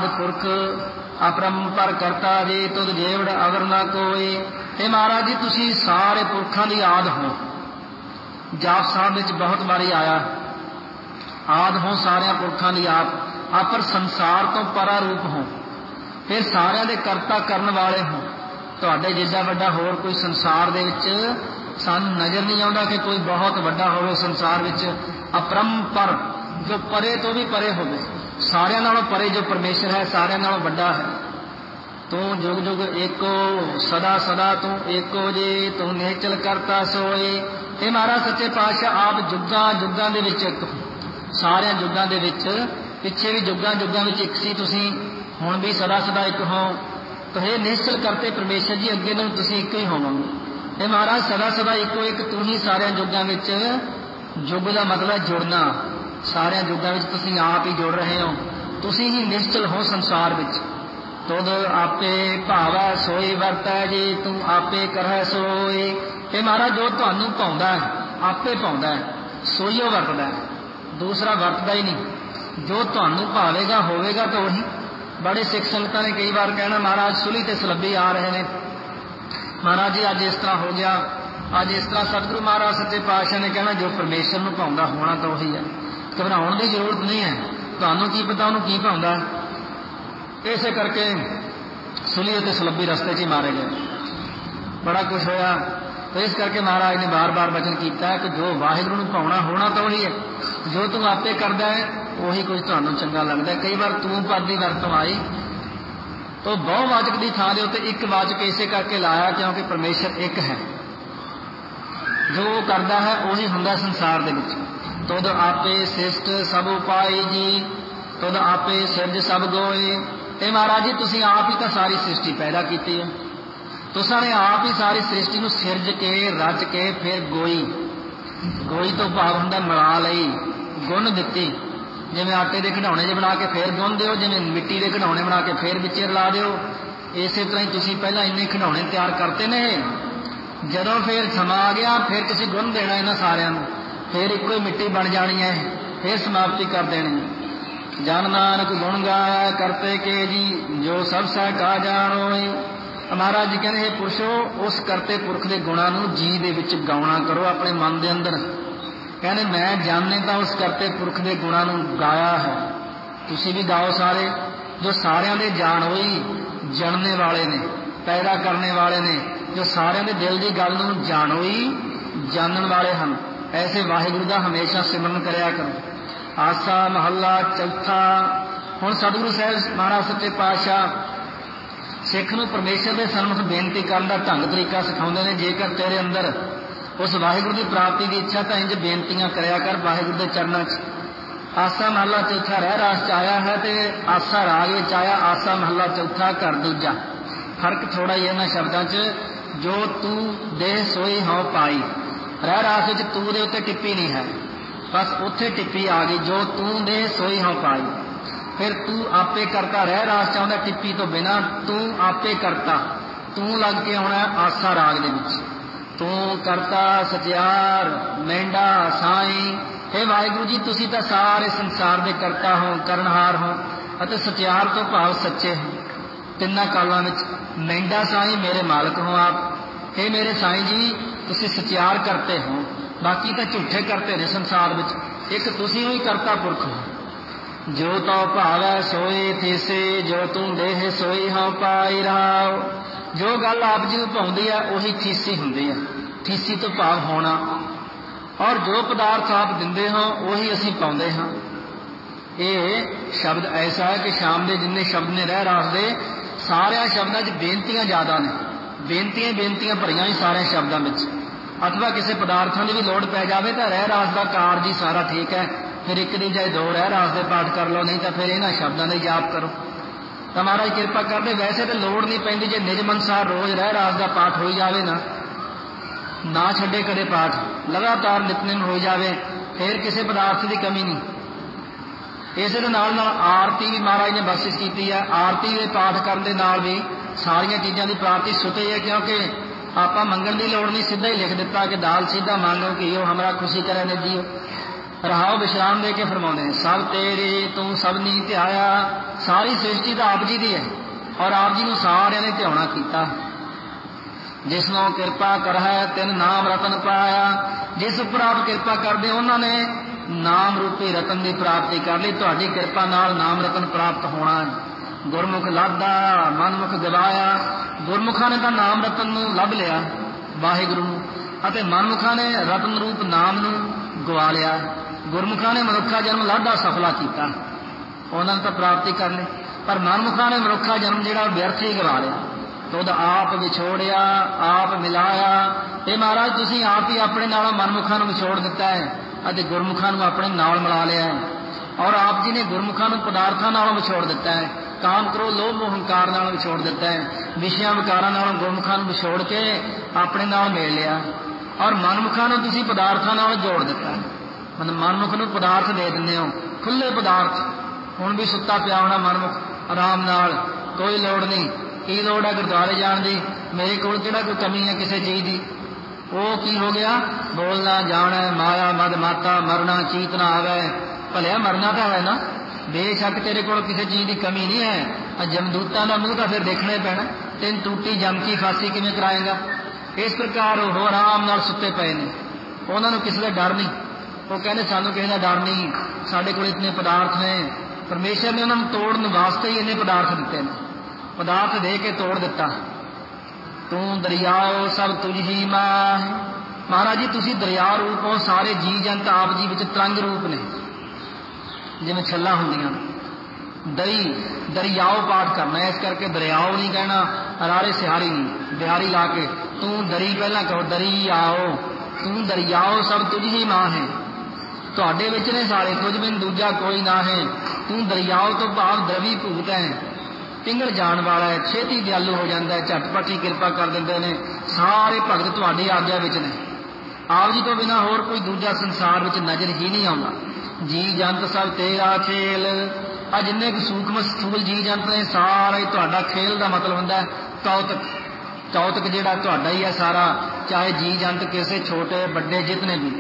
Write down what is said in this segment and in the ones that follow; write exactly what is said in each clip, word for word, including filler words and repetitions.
आदि पुरख अपरंपर करता जी तुद जेवड़ अवर ना कोई। हे महाराज जी तुसी सारे पुरखों की आद हो। जाप साहब विच बहुत बारी आया आद हो सारे पुरखों की आप अपर संसार तो परा रूप हो। फिर सारिਆਂ ਦੇ करता करन वाले हो। तुहाडे जिद्दा वड्डा होर कोई संसार दे विच सानू नज़र नहीं आउंदा कि कोई बहुत वड्डा होवे संसार विच। अपरंपर जो परे तो भी परे होवे, सारिਆਂ नालों परे जो परमेश्वर है सारिਆਂ नालों वड्डा है। तू जुग जुग एको सदा सदा तू एको जी तू निहचल करता सोए। हे महाराज सच्चे पातशाह आप जुगां जुगां दे विच एक सारे जुगां दे विच पिछे भी जुगां जुगां विच एक सी तुसीं हुण भी सदा सदा एक हो। तो हे निश्चल करते परमेश्वर जी अगे नूं तुसीं एक ही होवोगे। हे महाराज सदा सदा इको एक तू ही सारे जुगां विच। जुग का मतलब जुड़ना, सारे जुगां विच तुसीं आप ही जुड़ रहे हो। तुसीं ही निश्चल हो संसार विच। तुद आपे भावा सोई वरतै जी तू आपे करह सोई। हे महाराज जो तुहानू भाउंदा है आपे भाउंदा है सोईओ वरतदा है, दूसरा वरतदा ही नहीं। जो तुहानू भावेगा होवेगा तो वही। बड़े सिख संगतां ने कई बार कहना महाराज सुली ते सलब्बी आ रहे हैं, महाराज जी अज इस तरह हो गया, अज इस तरह। सतगुरु महाराज सच्चे पातशाह ने कहना जो परमेश्वर नूं भाउंदा होना तो वही है, घबराउण की जरूरत नहीं है। तुहानू की पता उहनूं की भाउंदा। इसे करके सुली ते सलब्बी रस्ते च ही मारे गए, बड़ा कुछ होया। तो इस करके महाराज ने बार बार वचन किया कि जो वाहिगुरू नूं भाउणा होना तो वही है, जो तू आपे करदा है वही कुछ तुहानूं चंगा लगदा है। कई बार तू पद की वरतों आई तो बहुवाचक की थां दे उत्ते एक वाचक इसे करके लाया क्योंकि परमेश्वर एक है। जो करदा है वही हुंदा संसार दे विच। तुद आपे सृष्ट सब उपाई जी तुद आपे सिरज सब गोए। ते महाराज जी तुसीं आप ही तो सारी सृष्टि पैदा की है। तुसां ने आप ही सारी सृष्टि नूं सिरज के रच के फिर गोई, गोई तो भाव हुंदा मिला लई, गुण दित्ती। जिवें आटे के खिडौणे जे बना के फिर गुण दिओ, जिवें मिट्टी के खिडौणे बना के फिर विचे रला दिओ, इस तरह ही तुसीं पहला इन्ने खिडौणे तैयार करते ने। जदों फिर समा आ गया फिर तुसीं गुण देना इन्हां सारिआं नूं, फिर इक्को ही मिट्टी बन जानी है, फिर समाप्ति कर देनी। जन नानक गुण गाया करते के जी जो सब सह का जानो। महाराज जी कहते हैं पुरुषो उस करते पुरख के गुणों नूं जी दे विच गाउणा करो अपने मन के अंदर। कहने मैं जानने तो उस करते पुरख के गुणों नूं गाया है, तुसी भी गाओ सारे। जो सारियां दे जान होई जानने वाले ने, पैदा करने वाले ने, जो सारियां दे दिल की गल नूं जान होई जानन वाले हैं, ऐसे वाहिगुरू का हमेशा सिमरन करया करो। आसा महला चौथा। हुण सतगुरु साहिब महाराज सच्चे पातशाह सिख नूं परमेश्वर के सन्मुख बेनती करने का ढंग तरीका सिखाउंदे ने। जेकर तेरे अंदर उस वाहिगुरू की प्राप्ति की इच्छा तो इंज बेनतियां करया कर वाहिगुरू के चरणों च। आसा महला चौथा रह रास च आया है तो आसा राग विच आया, आसा महला चौथा घर दूजा। फर्क थोड़ा ही इन्हां शब्दां च। जो तू देह सोई हों पाई, रह रास विच तू दे उत्ते टिप्पी नहीं है, बस उत्थे टिप्पी आ गई। जो तू देह सोई हों पाई, फिर तू आपे करता रह रास चाहता टिप्पी तो बिना तू आपे करता। तू लग के आना आसा राग दे विच। तू करता सचियार मेंढा साई। हे वाहिगुरू जी तुसी तो सारे संसार दे करता हो, करनहार हो अते सचियार तो भाव सच्चे हो। तिन्ना कालों विच मेंढा साई मेरे मालक हो आप। हे मेरे साई जी तुसी सचियार करते हो, बाकी तो झूठे करते ने संसार विच। एक तुसी ही करता पुरख हो। जो तो भावै सोए थीसे जो तू देह सोई हों पाई रहाओ। जो गल आप जी नूं भाउंदी है उही थीसी हुंदी है। थीसी तो भाव होना, और जो पदार्थ आप दिंदे हो उही असीं पाउंदे हां। ये शब्द ऐसा है कि शाम के जिन्ने शब्द ने रह रास दे सारे शब्दों च बेनतियां ज़्यादा ने। बेनतियां बेनतियां भरियां ही सारे शब्दों में। अथवा किसी पदार्थों की भी लोड़ पै जाए तो रह रास का कारज ही सारा ठीक है, फिर एक दी जाए दो रह रास दे पाठ कर लो, नहीं तो फिर इन्हां शब्दों का जाप करो। तो महाराज कृपा करते। वैसे तो लोड़ नहीं पैंदी जे निज मनसार रोज़ रह रास का पाठ हो जाए ना ना छड्डे कदे पाठ, लगातार नितनेम हो जाए, फिर किसी पदार्थ की कमी नहीं। इस नाल नाल आरती भी महाराज ने बख्शिश की है। आरती के पाठ करने के नाल भी सारिया चीज़ों की प्राप्ति सुते है, क्योंकि आप मंगण की लोड़ नहीं, सीधा ही लिख दिता कि दाल सीधा मांगो कि यो हमारा खुशी करे ने जियो। रहाओ विश्राम दे के फरमाते हैं, सब तेरे तू सबनी ध्याया। सारी सृष्टि तो आप जी की है और आप जी को सारे ने ध्याना किया। जिसनों कृपा कर है तिन नाम रतन पाया। जिस उपर आप कृपा करते उन्होंने नाम रूपी रतन की प्राप्ति कर ली। तुहाडी कृपा नाल नाम रतन प्राप्त होना है। गुरमुख लादा मनमुख गवाया। गुरमुखा ने तो नाम रतन नूं लभ लिया वाहिगुरू नूं, अते मनमुखा ने रतन रूप नाम नूं गवा लिया। गुरमुखा ने मनुखा जन्म लाडा सफला किया, उन्होंने तो प्राप्ति कर ली, पर मनमुखा ने मनुखा जन्म जिहड़ा व्यर्थ ही गवा लिया। तुद आप विछोड़िया आप मिलाया। ये महाराज तुसीं आप ही अपने नालों मनमुखा नूं विछोड़ दिता है अते गुरमुखा नूं अपने नाल मिला लिया है। और आप जी ने गुरमुखा नूं पदार्थां नालों विछोड़ दिता है, काम करो लोभ मोह हंकार नाल विछोड़ दिता है। विषयां विकारां नालों गुरमुखा नूं विछोड़ के अपने नाल मेल लिया और मनमुखा नूं तुसीं पदार्थां नाल जोड़ दिता है। मतलब मनमुख नूं पदार्थ दे दिंदे हो, खुले पदार्थ। हुण भी सुत्ता पिया होना मनमुख आराम नाल, कोई लोड़ नहीं। की लोड़ है गुरुद्वारे जाण दी? मेरे कोल किहड़ा कोई कमी है किसी चीज़ की? वो की हो गया? बोलना जाना माया मद माता मरना चीतना आवे। भलिया मरना तो है ना, बेशक तेरे को किसी चीज़ की कमी नहीं है। जमदूतां दा मूँह तो फिर देखना ही पैना। तेन टूटी जम की फांसी किवें कराएगा? इस प्रकार वो आराम नाल सुते पे ने, उन्होंने किसी का डर नहीं। वो कहते सानू किसी का डर नहीं, साढ़े को इतने पदार्थ ने। परमेश्वर ने उन्होंने तोड़न वास्ते ही इन्ने पदार्थ दिते हैं, पदार्थ दे के तोड़ दिता। तू दरियाओ सब तुझ ही मां। महाराज जी तुसी दरिया रूप हो, सारे जी जंत आप जी विच तरंग रूप ने, जिवें छल्ला हुंदियां। दरी दरियाओ पाठ करना है, इस करके दरियाओ नहीं कहना, अरारे सिहारी नहीं, बिहारी ला के तू दरी पहला कहो, दरी आओ। तू दरियाओ सब तुझ ही मां है, तुहाडे विच ने सारे, तुझ बिन दूजा कोई ना है। तू दरियाओ तो भाव द्रवी भूत है, पिंगल जान वाला है, छेती दयालु हो जाता है, झटपट ही कृपा कर देंदे ने। सारे भगत तुहाडी आग्या विच ने, आप जी तो बिना होर कोई दूजा संसार विच नजर ही नहीं आउंदा। जी जंत सब तेरा खेल। आ जिन्ने भी सूक्ष्म स्थूल जी जंत ने सारे तुहाडा खेल का मतलब हुंदा है कौतक। कौतक जिहड़ा तुहाडा ही है सारा, चाहे जी जंत किसे छोटे बड़े जितने भी।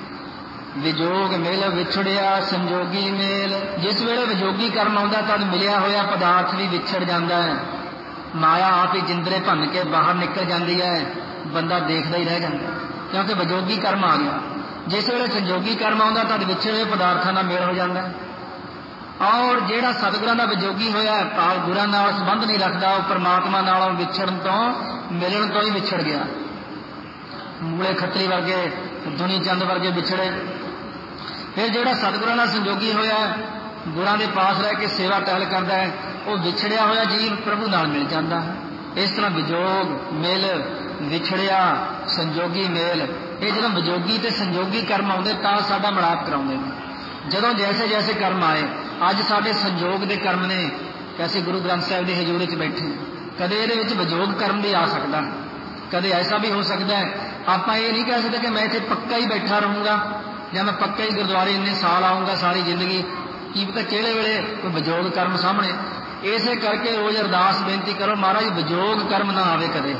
विजोग मेल विछड़िया संजोगी मेल। जिस वेले विजोगी कर्म आउंदा तद मिलिया होया पदार्थ भी विछड़ जाता है। माया आप ही जिंदरे भन के बाहर निकल जाती है, बंदा देखता ही रह जाता क्योंकि विजोगी कर्म आ गया। जिस वेले संजोगी कर्म आउंदा तद विछड़े पदार्थां नाल मेल हो जाता है। और जिहड़ा सतगुरां दा विजोगी होया भाव गुरां नाल संबंध नहीं रखता, वो परमात्मा नालों विछड़न तो मिलण तो ही विछड़ गया। मूले खत्तरी वर्गे दुनी चंद वर्गे विछड़े। फिर जिहड़ा सतगुरां नाल संजोगी होया गुरां दे पास रह के सेवा टहल करता है, वो विछड़िया होया जीव प्रभु नाल मिल जाता है। इस तरह विजोग मिल विछड़िया संजोगी मेल, ये जो विजोगी ते संजोगी कर्म आउंदे तां साडा मिलाप कराउंदे ने। जदों जैसे जैसे कर्म आए, अज साडे संजोग दे कर्म ने, कैसे गुरु ग्रंथ साहिब दे हजूर च बैठे, कदे इहदे विच विजोग कर्म भी आ सकदा, कदे ऐसा भी हो सकता है। आपां ये नहीं कह सकते कि मैं इत्थे पक्का ही बैठा रहूँगा या मैं पक्का ही गुरुद्वारे इन्ने साल आऊँगा सारी जिंदगी, की पता किहड़े वेले कोई विजोग कर्म सामने। इसे करके रोज अरदास बेनती करो, महाराज विजोग कर्म ना आवे कदे।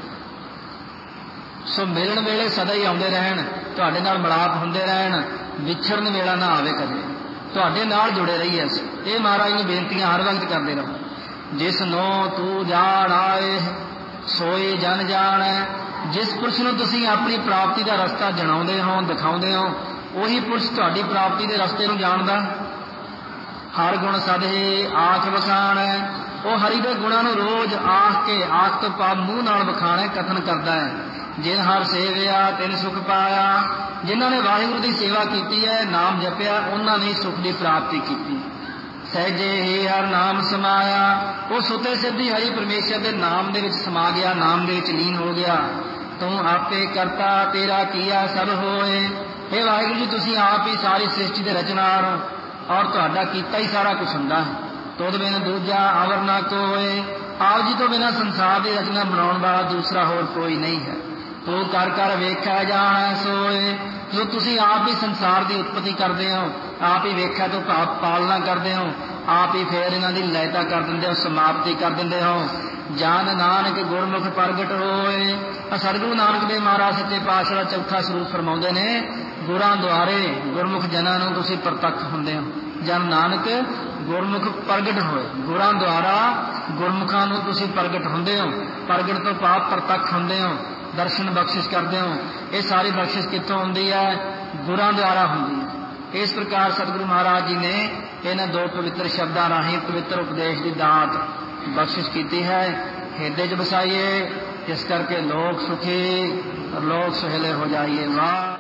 सो मिलन वेले सदा ही आउंदे रहन, तुहाडे नाल मिलाप हुंदे रहन, विछड़न वेला ना आवे कदे, तुहाडे नाल जुड़े रहिए। ये महाराज ने बेनतियां हर वक्त करते रहो। जिस नो तू जान आए सोए जन जान है। जिस पुरुष नूं तुसीं अपनी प्राप्ति का रस्ता जणाउंदे हो दिखाउंदे हो, उही पुरुष तुहाडी प्राप्ति के रस्ते नूं जाणदा। हर गुण सदे आख वखाण है, वो हरि दे गुणां नूं रोज आख के, आख तो पा मूँह नाल वखाण है, कथन करता है। जिन हर सेविया तिन सुख पाया। जिन्होंने वाहिगुरू की सेवा की है, नाम जपिया, उन्होंने सुख की प्राप्ति की। सहजे ही हर नाम समाया, वो सुते सिद्धि हरि परमेश्वर के नाम दे विच समा गया, नाम दे विच लीन हो गया। तू आपे करता तेरा किया सब होए। हे वाहिगुरू जी तुसीं आप ही सारी सृष्टि के रचनार हो और तुहाडा कीता ही सारा कुछ हुंदा है। तुद बिन दूजा आवर ना कोए। आप जी तो बिना संसार की रचना बनाने वाला दूसरा होर कोई नहीं है। तू कर कर वेख्या जाना सोए। जो तुसी आप ही संसार की उत्पत्ति करते हो, आप ही वेख्या तो पालना करते हो, आप ही फिर इन्हां दी लयता कर देंदे हो, समाप्ति कर देंदे हो। जान नानक गुरमुख प्रगट होए। सतगुरु नानक देव महाराज सच्चे पातशाह दा चौथा स्वरूप फरमाउंदे ने, ਗੁਰਾਂ ਦੁਆਰੇ ਗੁਰਮੁਖ ਜਨਾਂ ਨੂੰ ਤੁਸੀਂ ਪ੍ਰਤੱਖ ਹੁੰਦੇ ਹੋ। ਜਨ ਨਾਨਕ ਗੁਰਮੁਖ ਪ੍ਰਗਟ ਹੋਏ, ਗੁਰਾਂ ਦੁਆਰਾ ਗੁਰਮੁਖਾਂ ਨੂੰ ਤੁਸੀਂ ਪ੍ਰਗਟ ਹੁੰਦੇ ਹੋ। ਪ੍ਰਗਟ ਤੋਂ ਭਾਵ ਪ੍ਰਤੱਖ ਹੁੰਦੇ ਹੋ, ਦਰਸ਼ਨ ਬਖਸ਼ਿਸ਼ ਕਰਦੇ ਹੋ। ਇਹ ਸਾਰੀ ਬਖਸ਼ਿਸ਼ ਕਿੱਥੋਂ ਹੁੰਦੀ ਹੈ? ਗੁਰਾਂ ਦੁਆਰਾ ਹੁੰਦੀ ਹੈ। ਇਸ ਪ੍ਰਕਾਰ ਸਤਿਗੁਰੂ ਮਹਾਰਾਜ ਜੀ ਨੇ ਇਹਨਾਂ ਦੋ ਪਵਿੱਤਰ ਸ਼ਬਦਾਂ ਰਾਹੀਂ ਪਵਿੱਤਰ ਉਪਦੇਸ਼ ਦੀ ਦਾਤ ਬਖਸ਼ਿਸ਼ ਕੀਤੀ ਹੈ। ਹਿਰਦੇ 'ਚ ਵਸਾਈਏ, ਜਿਸ ਕਰਕੇ ਲੋਕ ਸੁਖੀ ਲੋਕ ਸੁਹੇਲੇ ਹੋ ਜਾਈਏ। ਵਾਹ।